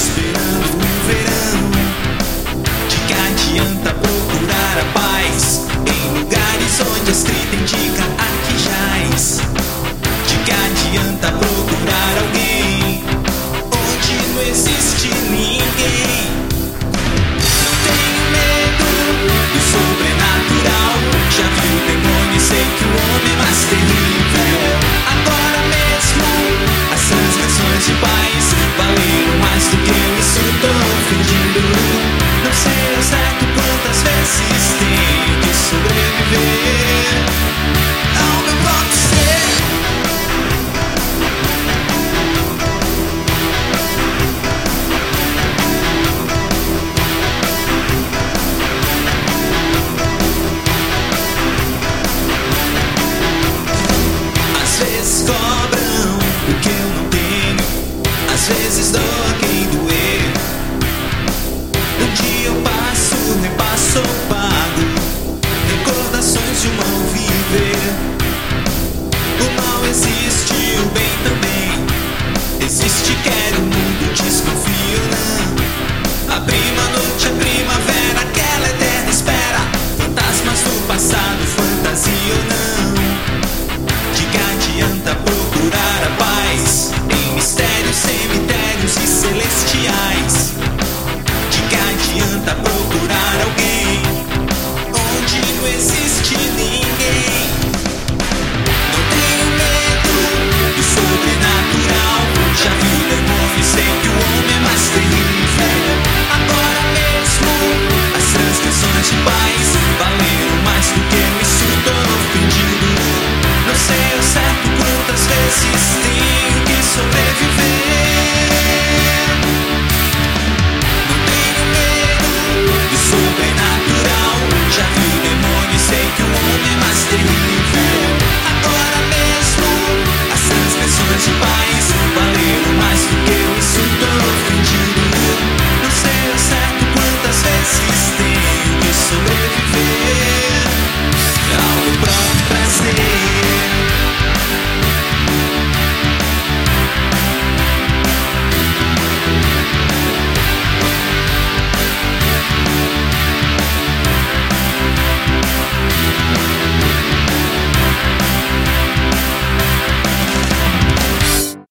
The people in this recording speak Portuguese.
esperando o verão. De que adianta procurar a paz em lugares onde a escrita indica arquijais? De que adianta procurar alguém onde não existe ninguém? Não tenho medo do sobrenatural. Já vi o demônio e sei que o homem é mais terrível.